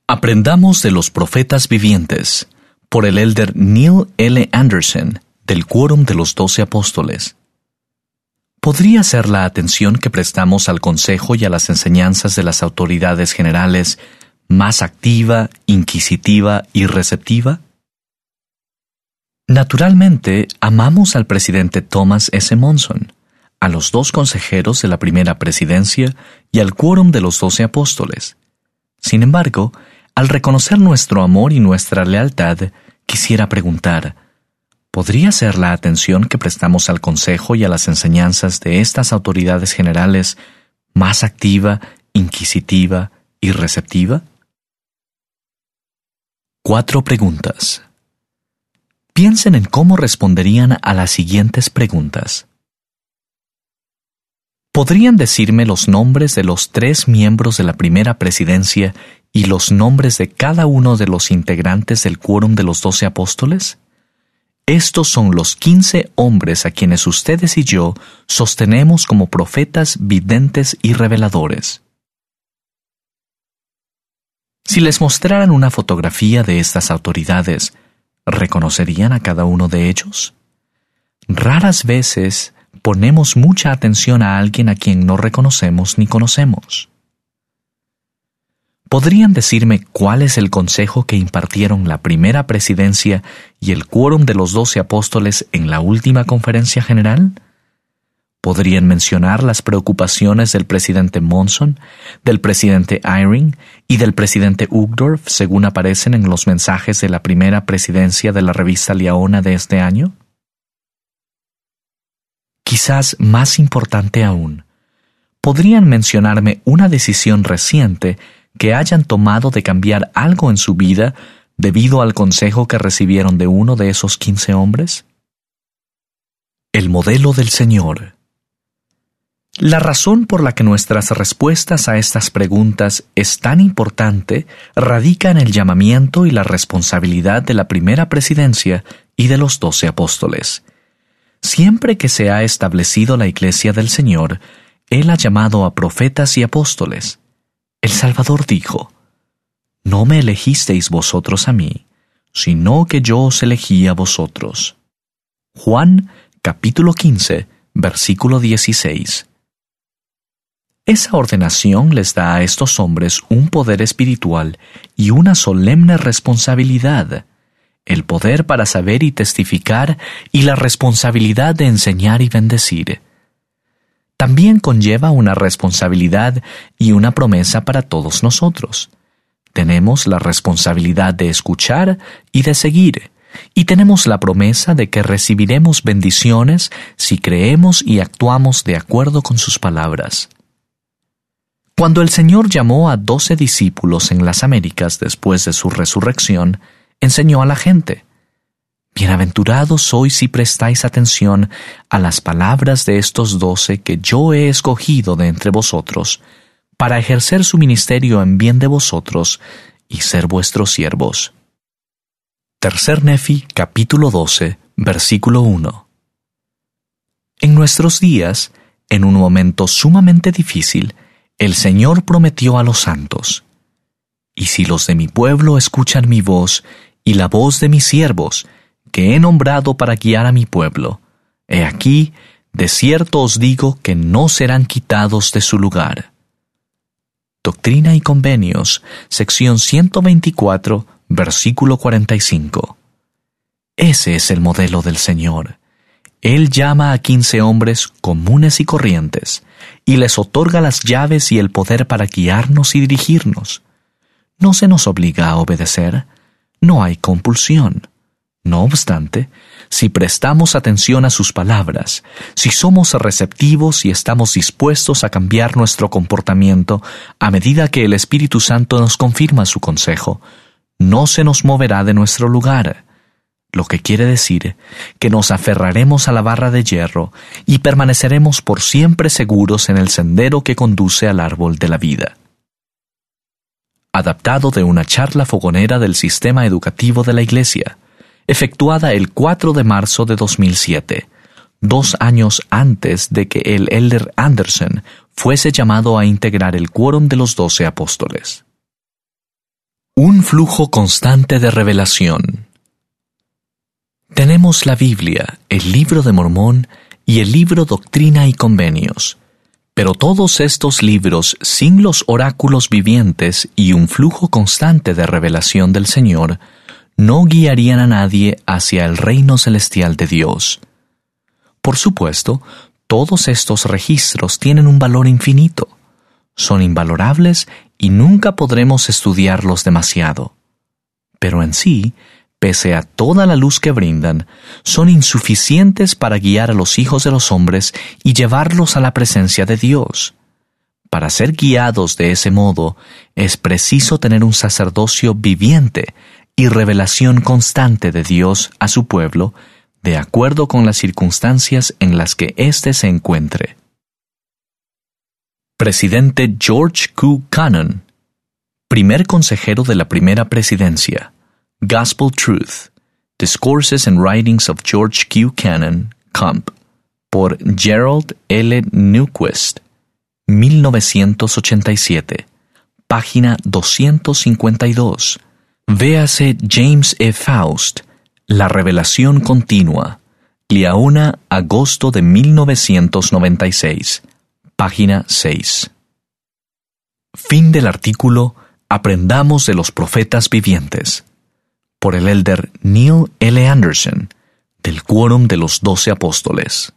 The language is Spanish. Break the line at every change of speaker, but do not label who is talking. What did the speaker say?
Aprendamos de los profetas vivientes, por el elder Neil L. Anderson, del Quórum de los 12 Apóstoles. ¿Podría ser la atención que prestamos al consejo y a las enseñanzas de las autoridades generales más activa, inquisitiva y receptiva? Naturalmente, amamos al presidente Thomas S. Monson, a los 2 consejeros de la primera presidencia y al Quórum de los 12 Apóstoles. Sin embargo, al reconocer nuestro amor y nuestra lealtad, quisiera preguntar, ¿podría ser la atención que prestamos al consejo y a las enseñanzas de estas autoridades generales más activa, inquisitiva y receptiva? 4 preguntas. Piensen en cómo responderían a las siguientes preguntas. ¿Podrían decirme los nombres de los 3 miembros de la primera presidencia y los nombres de cada uno de los integrantes del Quórum de los 12 Apóstoles? Estos son los 15 hombres a quienes ustedes y yo sostenemos como profetas videntes y reveladores. Si les mostraran una fotografía de estas autoridades, ¿reconocerían a cada uno de ellos? Raras veces ponemos mucha atención a alguien a quien no reconocemos ni conocemos. ¿Podrían decirme cuál es el consejo que impartieron la primera presidencia y el Quórum de los 12 Apóstoles en la última conferencia general? ¿Podrían mencionar las preocupaciones del presidente Monson, del presidente Eyring y del presidente Uchtdorf según aparecen en los mensajes de la primera presidencia de la revista Liaona de este año? Quizás más importante aún, ¿podrían mencionarme una decisión reciente que hayan tomado de cambiar algo en su vida debido al consejo que recibieron de uno de esos 15 hombres? El modelo del Señor. La razón por la que nuestras respuestas a estas preguntas es tan importante radica en el llamamiento y la responsabilidad de la primera presidencia y de los 12 apóstoles. Siempre que se ha establecido la Iglesia del Señor, Él ha llamado a profetas y apóstoles. El Salvador dijo, «No me elegisteis vosotros a mí, sino que yo os elegí a vosotros». Juan, capítulo 15, versículo 16. Esa ordenación les da a estos hombres un poder espiritual y una solemne responsabilidad, el poder para saber y testificar y la responsabilidad de enseñar y bendecir. También conlleva una responsabilidad y una promesa para todos nosotros. Tenemos la responsabilidad de escuchar y de seguir, y tenemos la promesa de que recibiremos bendiciones si creemos y actuamos de acuerdo con sus palabras. Cuando el Señor llamó a 12 discípulos en las Américas después de su resurrección, enseñó a la gente, «Bienaventurados sois si prestáis atención a las palabras de estos 12 que yo he escogido de entre vosotros, para ejercer su ministerio en bien de vosotros y ser vuestros siervos». Tercer Nefi, capítulo 12, versículo 1. En nuestros días, en un momento sumamente difícil, el Señor prometió a los santos, «Y si los de mi pueblo escuchan mi voz y la voz de mis siervos, que he nombrado para guiar a mi pueblo, he aquí, de cierto os digo que no serán quitados de su lugar». Doctrina y Convenios, sección 124, versículo 45. Ese es el modelo del Señor. Él llama a 15 hombres comunes y corrientes, y les otorga las llaves y el poder para guiarnos y dirigirnos. No se nos obliga a obedecer, no hay compulsión. No obstante, si prestamos atención a sus palabras, si somos receptivos y estamos dispuestos a cambiar nuestro comportamiento a medida que el Espíritu Santo nos confirma su consejo, no se nos moverá de nuestro lugar, lo que quiere decir que nos aferraremos a la barra de hierro y permaneceremos por siempre seguros en el sendero que conduce al árbol de la vida. Adaptado de una charla fogonera del sistema educativo de la Iglesia, efectuada el 4 de marzo de 2007, 2 años antes de que el elder Anderson fuese llamado a integrar el Quórum de los 12 Apóstoles. Un flujo constante de revelación. Tenemos la Biblia, el Libro de Mormón y el libro Doctrina y Convenios. Pero todos estos libros, sin los oráculos vivientes y un flujo constante de revelación del Señor, no guiarían a nadie hacia el reino celestial de Dios. Por supuesto, todos estos registros tienen un valor infinito. Son invalorables y nunca podremos estudiarlos demasiado. Pero en sí, pese a toda la luz que brindan, son insuficientes para guiar a los hijos de los hombres y llevarlos a la presencia de Dios. Para ser guiados de ese modo, es preciso tener un sacerdocio viviente y revelación constante de Dios a su pueblo, de acuerdo con las circunstancias en las que éste se encuentre. Presidente George Q. Cannon, primer consejero de la primera presidencia. Gospel Truth, Discourses and Writings of George Q. Cannon, Comp., por Gerald L. Newquist, 1987, página 252. Véase James E. Faust, La Revelación Continua, Liaona, agosto de 1996, página 6. Fin del artículo Aprendamos de los profetas vivientes, por el elder Neil L. Anderson, del Quórum de los 12 Apóstoles.